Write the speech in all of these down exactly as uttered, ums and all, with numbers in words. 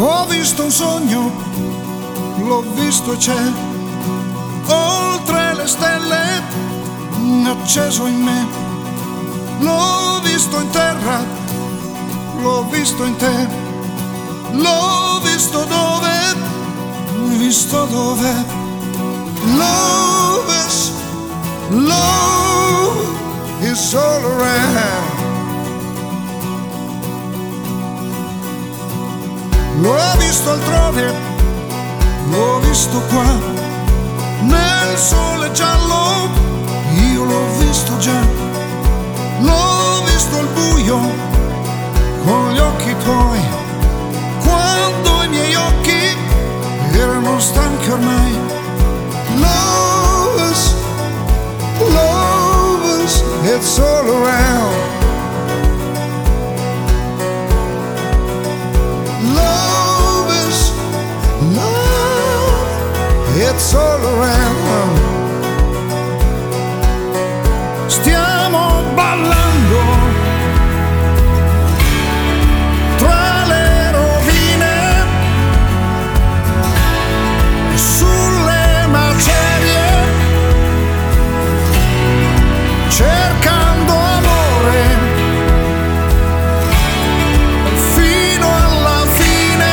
Ho visto un sogno, l'ho visto e c'è, oltre le stelle, acceso in me. L'ho visto in terra, l'ho visto in te, l'ho visto dove, visto dove. Love is, love is all around. L'ho visto altrove, l'ho visto qua, nel sole giallo, io l'ho visto già. L'ho visto al buio, con gli occhi tuoi, quando i miei occhi erano stanchi ormai. Love is, love is, it's all around. It's all around. Stiamo ballando tra le rovine, sulle macerie, cercando amore fino alla fine.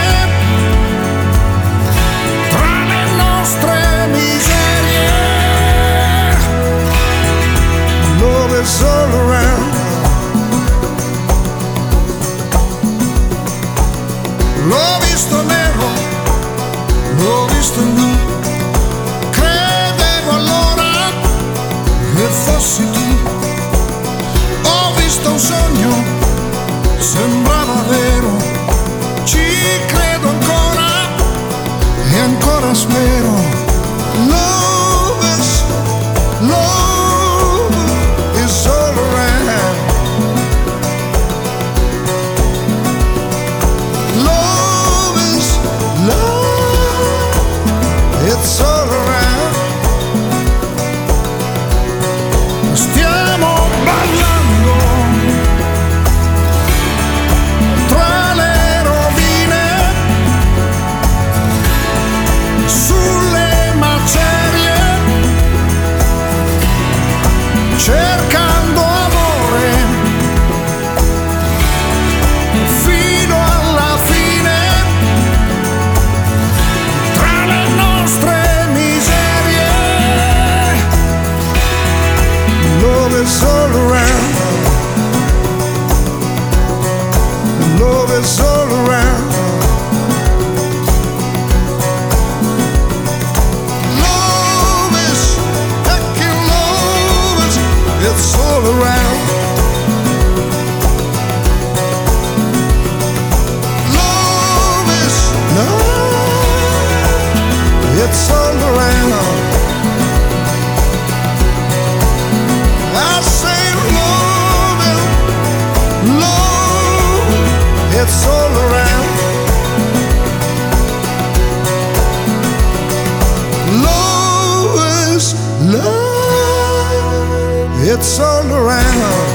It's all around. L'ho visto nero, l'ho visto blu. Credevo allora che fossi tu. Ho visto un sogno, sembrava vero. Ci credo ancora e ancora spero. Love is, love all around. Love is love, it's all around. Stiamo ballando tra le rovine, sulle macerie, cercando amore fino alla fine, tra le nostre miserie. Love is all around. Love is all around. Love is, heckin' love is, it's all around. Love is love, it's all around. I say love is love, it's all around. Love is love, it's all around.